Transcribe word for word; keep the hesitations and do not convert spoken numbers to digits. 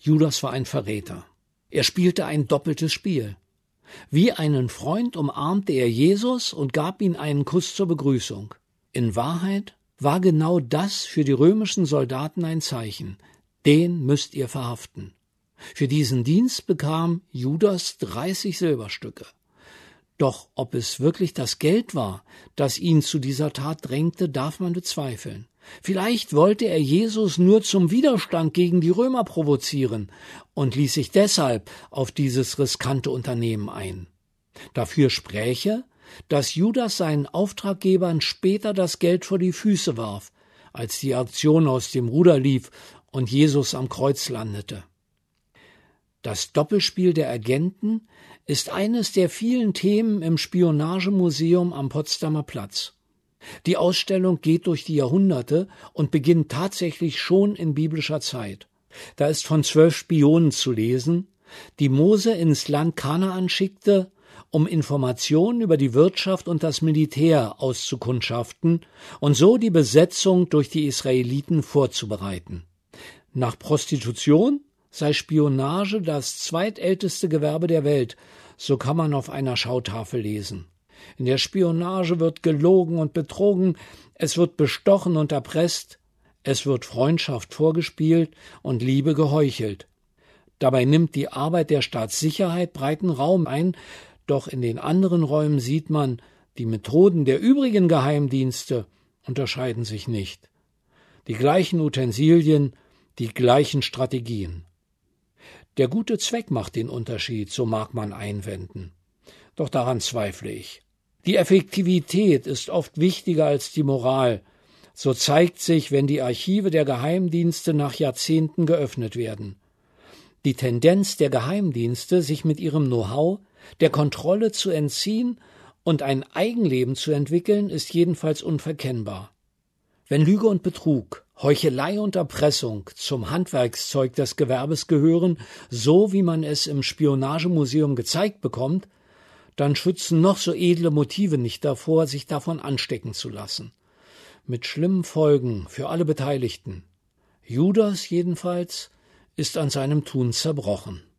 Judas war ein Verräter. Er spielte ein doppeltes Spiel. Wie einen Freund umarmte er Jesus und gab ihm einen Kuss zur Begrüßung. In Wahrheit war genau das für die römischen Soldaten ein Zeichen. Den müsst ihr verhaften. Für diesen Dienst bekam Judas dreißig Silberstücke. Doch ob es wirklich das Geld war, das ihn zu dieser Tat drängte, darf man bezweifeln. Vielleicht wollte er Jesus nur zum Widerstand gegen die Römer provozieren und ließ sich deshalb auf dieses riskante Unternehmen ein. Dafür spräche, dass Judas seinen Auftraggebern später das Geld vor die Füße warf, als die Aktion aus dem Ruder lief und Jesus am Kreuz landete. Das Doppelspiel der Agenten ist eines der vielen Themen im Spionagemuseum am Potsdamer Platz. Die Ausstellung geht durch die Jahrhunderte und beginnt tatsächlich schon in biblischer Zeit. Da ist von zwölf Spionen zu lesen, die Mose ins Land Kanaan schickte, um Informationen über die Wirtschaft und das Militär auszukundschaften und so die Besetzung durch die Israeliten vorzubereiten. Nach Prostitution sei Spionage das zweitälteste Gewerbe der Welt, so kann man auf einer Schautafel lesen. In der Spionage wird gelogen und betrogen, es wird bestochen und erpresst, es wird Freundschaft vorgespielt und Liebe geheuchelt. Dabei nimmt die Arbeit der Staatssicherheit breiten Raum ein, doch in den anderen Räumen sieht man, die Methoden der übrigen Geheimdienste unterscheiden sich nicht. Die gleichen Utensilien, die gleichen Strategien. Der gute Zweck macht den Unterschied, so mag man einwenden. Doch daran zweifle ich. Die Effektivität ist oft wichtiger als die Moral. So zeigt sich, wenn die Archive der Geheimdienste nach Jahrzehnten geöffnet werden. Die Tendenz der Geheimdienste, sich mit ihrem Know-how der Kontrolle zu entziehen und ein Eigenleben zu entwickeln, ist jedenfalls unverkennbar. Wenn Lüge und Betrug, Heuchelei und Erpressung zum Handwerkszeug des Gewerbes gehören, so wie man es im Spionagemuseum gezeigt bekommt, dann schützen noch so edle Motive nicht davor, sich davon anstecken zu lassen. Mit schlimmen Folgen für alle Beteiligten. Judas jedenfalls ist an seinem Tun zerbrochen.